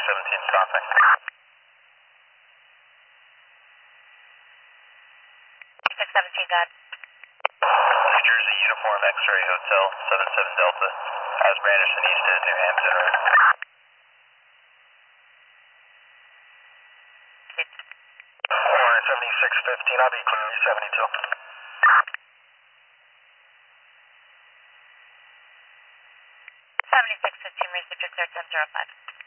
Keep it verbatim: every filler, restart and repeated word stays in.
seventeen stopping. six seventeen, got New Jersey Uniform X-Ray Hotel, seven seven Delta. Osborne Anderson East is New Hampton Road. Or seventy-six fifteen, I'll be clear, seventy-two. seventy-six fifteen, research clear ten zero five.